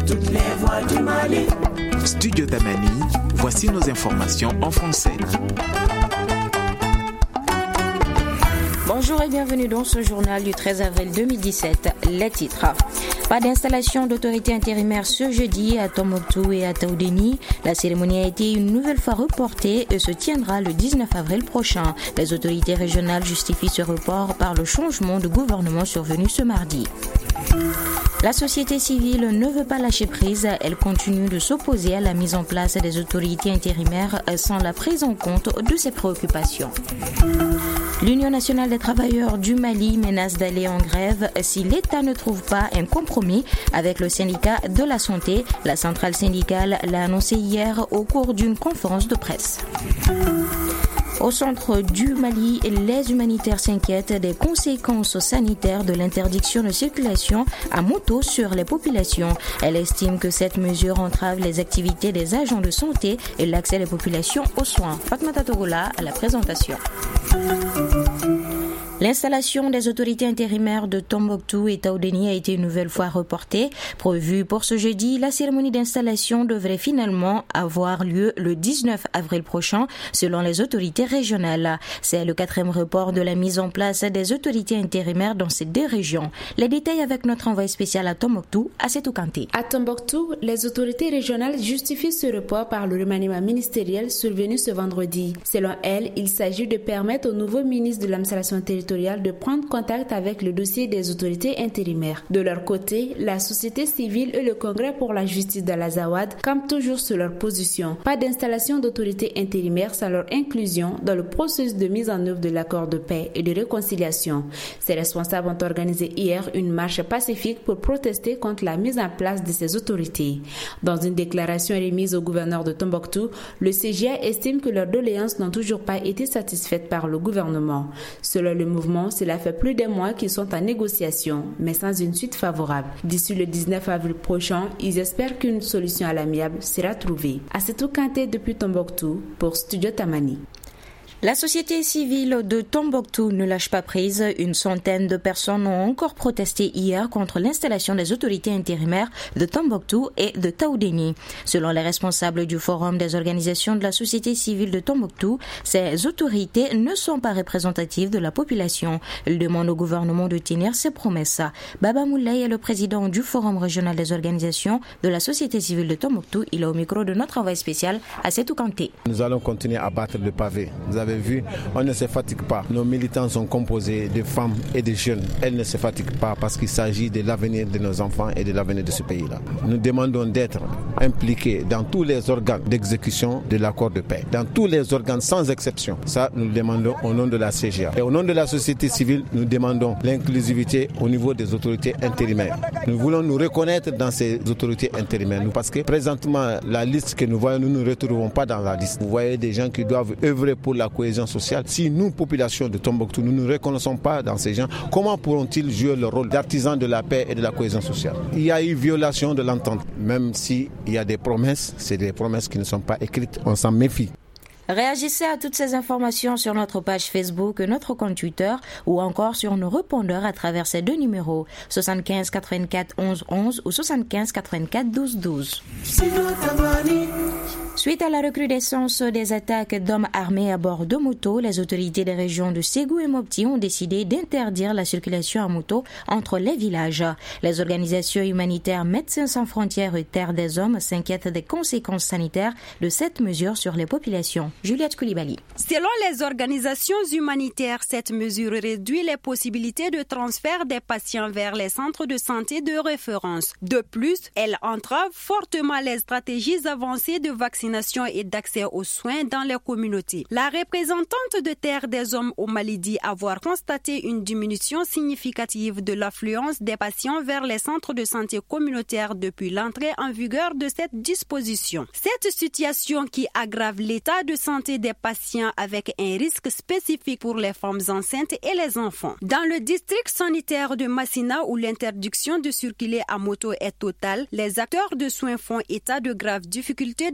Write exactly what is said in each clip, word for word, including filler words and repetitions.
toutes les voix du Mali. Studio Tamani, voici nos informations en français. Bonjour et bienvenue dans ce journal du treize avril deux mille dix-sept. Les titres. Pas d'installation d'autorité intérimaire ce jeudi à Tombouctou et à Taoudéni. La cérémonie a été une nouvelle fois reportée et se tiendra le dix-neuf avril prochain. Les autorités régionales justifient ce report par le changement de gouvernement survenu ce mardi. La société civile ne veut pas lâcher prise. Elle continue de s'opposer à la mise en place des autorités intérimaires sans la prise en compte de ses préoccupations. L'Union nationale des travailleurs du Mali menace d'aller en grève si l'État ne trouve pas un compromis avec le syndicat de la santé. La centrale syndicale l'a annoncé hier au cours d'une conférence de presse. Au centre du Mali, les humanitaires s'inquiètent des conséquences sanitaires de l'interdiction de circulation à moto sur les populations. Elle estime que cette mesure entrave les activités des agents de santé et l'accès des populations aux soins. Fatmata Togola à la présentation. L'installation des autorités intérimaires de Tombouctou et Taoudéni a été une nouvelle fois reportée. Prévue pour ce jeudi, la cérémonie d'installation devrait finalement avoir lieu le dix-neuf avril prochain, selon les autorités régionales. C'est le quatrième report de la mise en place des autorités intérimaires dans ces deux régions. Les détails avec notre envoyé spécial à Tombouctou, Assetou Kanté. À Tombouctou, les autorités régionales justifient ce report par le remaniement ministériel survenu ce vendredi. Selon elles, il s'agit de permettre au nouveau ministre de l'administration territoriale de prendre contact avec le dossier des autorités intérimaires. De leur côté, la société civile et le Congrès pour la justice d'Al-Azawad campent toujours sur leur position. Pas d'installation d'autorités intérimaires sans leur inclusion dans le processus de mise en œuvre de l'accord de paix et de réconciliation. Ces responsables ont organisé hier une marche pacifique pour protester contre la mise en place de ces autorités. Dans une déclaration remise au gouverneur de Tombouctou, le C G A estime que leurs doléances n'ont toujours pas été satisfaites par le gouvernement. Selon le mouvement, cela fait plus d'un mois qu'ils sont en négociation, mais sans une suite favorable. D'ici le dix-neuf avril prochain, ils espèrent qu'une solution à l'amiable sera trouvée. Assetou Kanté depuis Tombouctou pour Studio Tamani. La société civile de Tombouctou ne lâche pas prise. Une centaine de personnes ont encore protesté hier contre l'installation des autorités intérimaires de Tombouctou et de Taoudéni. Selon les responsables du Forum des organisations de la société civile de Tombouctou, ces autorités ne sont pas représentatives de la population. Ils demandent au gouvernement de tenir ses promesses. Baba Moulay est le président du Forum régional des organisations de la société civile de Tombouctou. Il est au micro de notre envoyé spécial, Assetou Kanté. Nous allons continuer à battre le pavé. Vous avez vu, on ne se fatigue pas. Nos militants sont composés de femmes et de jeunes. Elles ne se fatiguent pas parce qu'il s'agit de l'avenir de nos enfants et de l'avenir de ce pays-là. Nous demandons d'être impliqués dans tous les organes d'exécution de l'accord de paix. Dans tous les organes sans exception. Ça, nous le demandons au nom de la C G A. Et au nom de la société civile, nous demandons l'inclusivité au niveau des autorités intérimaires. Nous voulons nous reconnaître dans ces autorités intérimaires. Parce que présentement, la liste que nous voyons, nous ne nous retrouvons pas dans la liste. Vous voyez des gens qui doivent œuvrer pour la cohésion sociale. Si nous, population de Tombouctou, nous ne nous reconnaissons pas dans ces gens, comment pourront-ils jouer le rôle d'artisans de la paix et de la cohésion sociale? Il y a eu violation de l'entente. Même s'il y a des promesses, c'est des promesses qui ne sont pas écrites. On s'en méfie. Réagissez à toutes ces informations sur notre page Facebook, notre compte Twitter ou encore sur nos répondeurs à travers ces deux numéros soixante-quinze quatre-vingt-quatre onze onze ou soixante-quinze quatre-vingt-quatre douze douze. Suite à la recrudescence des attaques d'hommes armés à bord de motos, les autorités des régions de Ségou et Mopti ont décidé d'interdire la circulation à moto entre les villages. Les organisations humanitaires Médecins sans frontières et Terre des Hommes s'inquiètent des conséquences sanitaires de cette mesure sur les populations. Juliette Koulibaly. Selon les organisations humanitaires, cette mesure réduit les possibilités de transfert des patients vers les centres de santé de référence. De plus, elle entrave fortement les stratégies avancées de vaccination et d'accès aux soins dans les communautés. La représentante de Terre des Hommes au Mali dit avoir constaté une diminution significative de l'affluence des patients vers les centres de santé communautaires depuis l'entrée en vigueur de cette disposition. Cette situation qui aggrave l'état de santé des patients avec un risque spécifique pour les femmes enceintes et les enfants. Dans le district sanitaire de Massina où l'interdiction de circuler à moto est totale, les acteurs de soins font état de graves difficultés dans le transport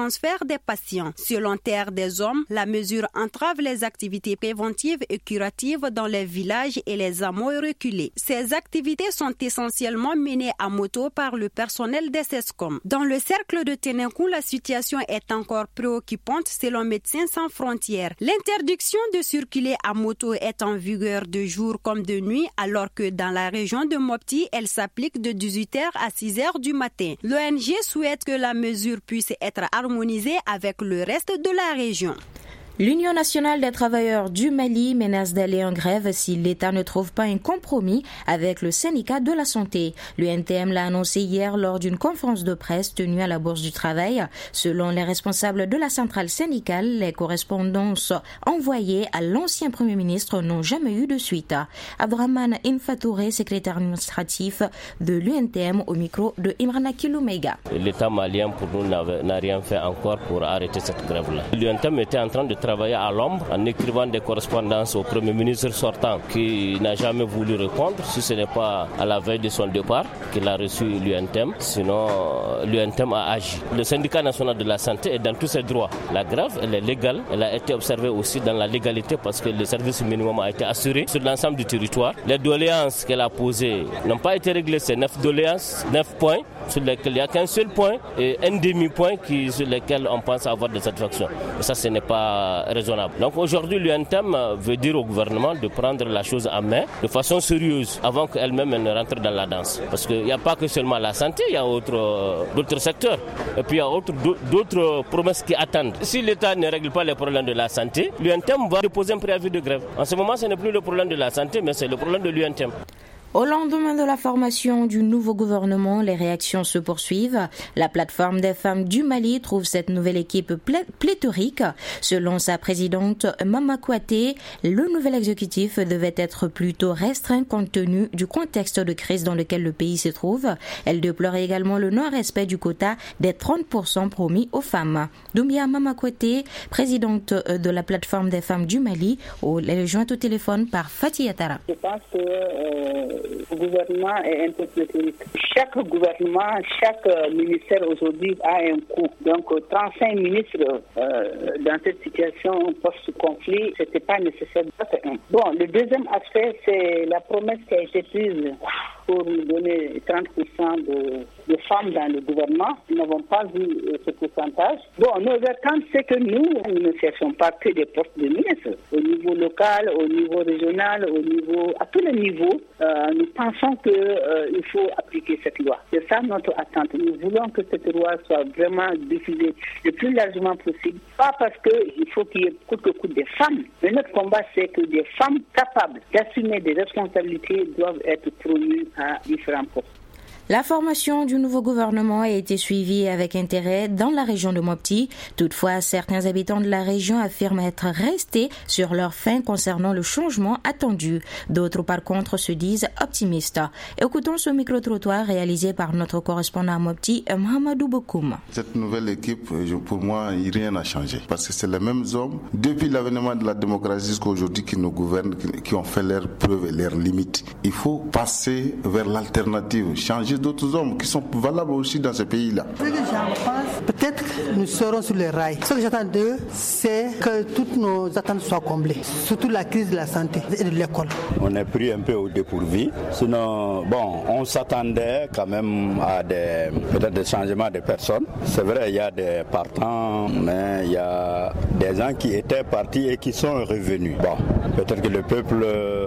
transfert des patients. Selon Terre des Hommes, la mesure entrave les activités préventives et curatives dans les villages et les hameaux reculés. Ces activités sont essentiellement menées à moto par le personnel des SESCOM. Dans le cercle de Ténékou, la situation est encore préoccupante selon Médecins sans frontières. L'interdiction de circuler à moto est en vigueur de jour comme de nuit, alors que dans la région de Mopti, elle s'applique de dix-huit heures à six heures du matin. L'O N G souhaite que la mesure puisse être harmonisée avec le reste de la région. L'Union nationale des travailleurs du Mali menace d'aller en grève si l'État ne trouve pas un compromis avec le syndicat de la santé. L'U N T M l'a annoncé hier lors d'une conférence de presse tenue à la Bourse du Travail. Selon les responsables de la centrale syndicale, les correspondances envoyées à l'ancien Premier ministre n'ont jamais eu de suite. Abdrahman Infatouré, secrétaire administratif de l'U N T M, au micro de Imrana Kiloumega. L'État malien pour nous n'a rien fait encore pour arrêter cette grève-là. L'U N T M était en train de travailler à l'ombre en écrivant des correspondances au Premier ministre sortant qui n'a jamais voulu répondre, si ce n'est pas à la veille de son départ qu'il a reçu l'U N T M. Sinon, l'U N T M a agi. Le syndicat national de la santé est dans tous ses droits. La grève, elle est légale. Elle a été observée aussi dans la légalité parce que le service minimum a été assuré sur l'ensemble du territoire. Les doléances qu'elle a posées n'ont pas été réglées. C'est neuf doléances, neuf points sur lesquels il n'y a qu'un seul point et un demi-point qui, sur lesquels on pense avoir des satisfactions. Et ça, ce n'est pas raisonnable. Donc aujourd'hui, l'U N T M veut dire au gouvernement de prendre la chose en main de façon sérieuse avant qu'elle-même ne rentre dans la danse. Parce qu'il n'y a pas que seulement la santé, il y a autre, d'autres secteurs. Et puis il y a autre, d'autres promesses qui attendent. Si l'État ne règle pas les problèmes de la santé, l'U N T M va déposer un préavis de grève. En ce moment, ce n'est plus le problème de la santé, mais c'est le problème de l'U N T M. Au lendemain de la formation du nouveau gouvernement, les réactions se poursuivent. La plateforme des femmes du Mali trouve cette nouvelle équipe plé- pléthorique. Selon sa présidente Mama Kouaté, le nouvel exécutif devait être plutôt restreint compte tenu du contexte de crise dans lequel le pays se trouve. Elle déplore également le non-respect du quota des trente pour cent promis aux femmes. Doumbia Mama Kouaté, présidente de la plateforme des femmes du Mali, elle est jointe au téléphone par Fatih Atara. Je pense que euh... le gouvernement est un peu pléthorique. Chaque gouvernement, chaque ministère aujourd'hui a un coût. Donc trente-cinq ministres euh, dans cette situation post-conflit, ce n'était pas nécessaire. Bon, le deuxième aspect, c'est la promesse qui a été prise pour nous donner trente pour cent de, de femmes dans le gouvernement. Nous n'avons pas vu euh, ce pourcentage. Bon, nos attentes, c'est que nous, nous ne cherchons pas que des postes de ministres. Au niveau local, au niveau régional, au niveau, à tous les niveaux, euh, nous pensons qu'il euh, faut appliquer cette loi. C'est ça notre attente. Nous voulons que cette loi soit vraiment diffusée le plus largement possible. Pas parce qu'il faut qu'il y ait coûte que coûte des femmes. Mais notre combat, c'est que des femmes capables d'assumer des responsabilités doivent être promues à différents postes. La formation du nouveau gouvernement a été suivie avec intérêt dans la région de Mopti. Toutefois, certains habitants de la région affirment être restés sur leur faim concernant le changement attendu. D'autres, par contre, se disent optimistes. Écoutons ce micro-trottoir réalisé par notre correspondant à Mopti, Mohamedou Bokoum. Cette nouvelle équipe, pour moi, rien n'a changé. Parce que c'est les mêmes hommes, depuis l'avènement de la démocratie jusqu'à aujourd'hui, qui nous gouvernent, qui ont fait leurs preuves et leurs limites. Il faut passer vers l'alternative, changer d'autres hommes qui sont valables aussi dans ce pays-là. Ce que j'en pense, peut-être que nous serons sur les rails. Ce que j'attends d'eux, c'est que toutes nos attentes soient comblées, surtout la crise de la santé et de l'école. On est pris un peu au dépourvu. Sinon, bon, on s'attendait quand même à des, peut-être des changements de personnes. C'est vrai, il y a des partants, mais il y a des gens qui étaient partis et qui sont revenus. Bon, peut-être que le peuple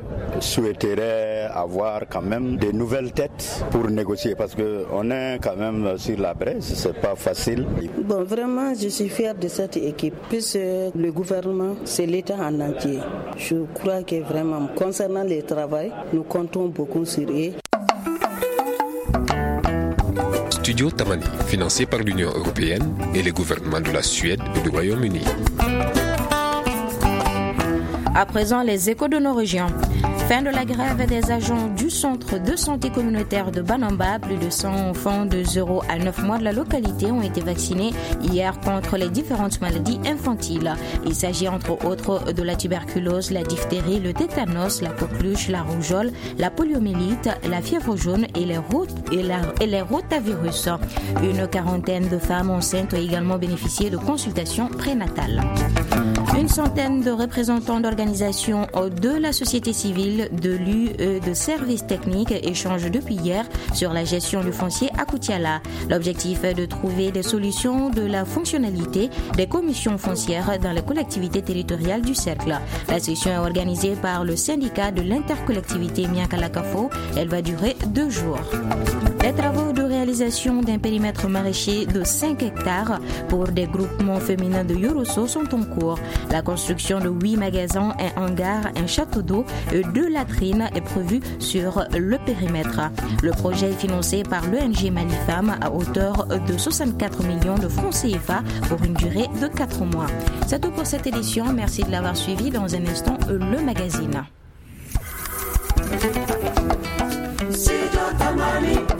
souhaiterait avoir quand même des nouvelles têtes pour négocier. Parce qu'on est quand même sur la braise, c'est pas facile. Bon, vraiment, je suis fière de cette équipe, puisque le gouvernement, c'est l'État en entier. Je crois que vraiment, concernant le travail, nous comptons beaucoup sur eux. Studio Tamani, financé par l'Union européenne et les gouvernements de la Suède et du Royaume-Uni. À présent, les échos de nos régions. Fin de la grève des agents du centre de santé communautaire de Banamba. Plus de cent enfants de zéro à neuf mois de la localité ont été vaccinés hier contre les différentes maladies infantiles. Il s'agit entre autres de la tuberculose, la diphtérie, le tétanos, la coqueluche, la rougeole, la poliomyélite, la fièvre jaune et les, rot- et la- et les rotavirus. Une quarantaine de femmes enceintes ont également bénéficié de consultations prénatales. Une centaine de représentants d'organisations de la société civile, de l'U E, de services techniques échangent depuis hier sur la gestion du foncier à Koutiala. L'objectif est de trouver des solutions de la fonctionnalité des commissions foncières dans les collectivités territoriales du cercle. La session est organisée par le syndicat de l'intercollectivité Miakalakafo. Elle va durer deux jours. Les travaux de réalisation d'un périmètre maraîcher de cinq hectares pour des groupements féminins de Yorosso sont en cours. La construction de huit magasins, un hangar, un château d'eau et deux latrines est prévue sur le périmètre. Le projet est financé par l'O N G Malifam à hauteur de soixante-quatre millions de francs C F A pour une durée de quatre mois. C'est tout pour cette édition. Merci de l'avoir suivi. Dans un instant, le magazine.